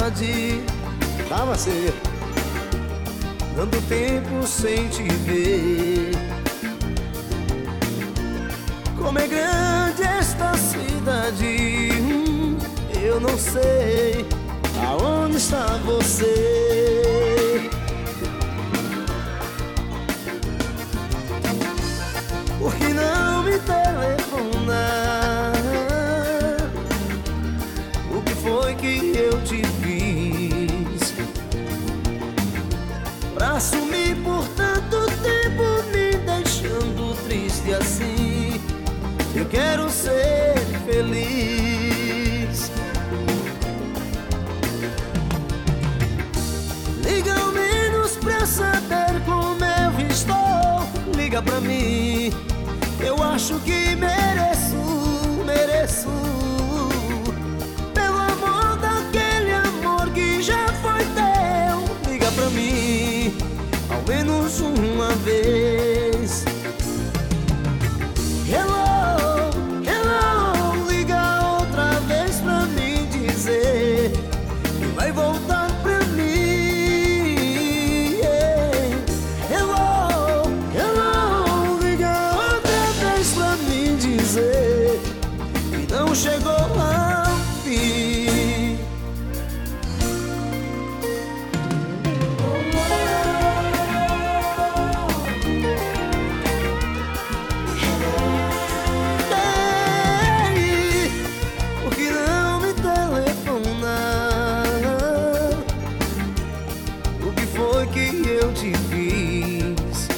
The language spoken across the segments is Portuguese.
saudade. Tava assim, Tanto tempo sem te ver. Como é grande esta cidade, eu não sei aonde está você. Por que não me telefona? O que foi que eu te fiz pra sumir por tanto tempo, me deixando triste assim? Eu quero ser feliz. Liga ao menos pra saber como eu estou. Liga pra mim, eu acho que mereço. Pelo amor daquele amor que já foi teu. Liga pra mim, ao menos uma vez. Hello, hello, liga outra vez pra me dizer que vai voltar pra mim. Hello, hello, liga outra vez pra me dizer que não chegou ao fim. Por que não me telefona? O que foi que eu te fiz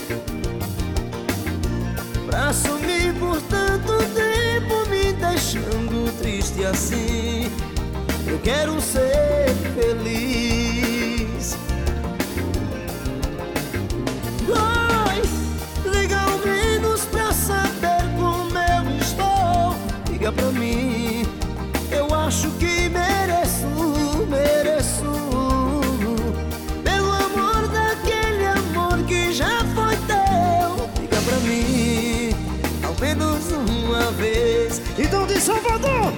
pra sumir por tanto tempo, me deixando triste assim? Eu quero ser feliz. Oi, liga ao menos pra saber como eu estou. Liga pra mim, eu acho que mereço. Pelo amor daquele amor que já foi teu. Liga pra mim, ao menos uma vez. então de Salvador,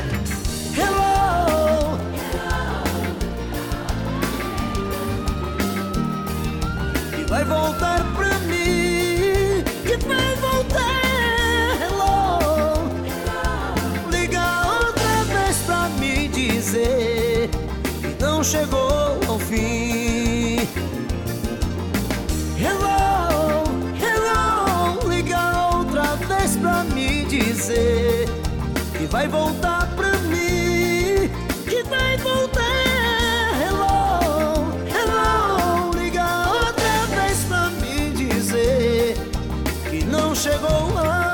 Hello, que vai voltar pra mim, que vai voltar. Hello, liga outra vez pra me dizer que não chegou ao fim. Hello, hello, liga outra vez pra me dizer que vai voltar pra mim, que vai voltar. Hello, hello, liga outra vez pra me dizer que não chegou lá.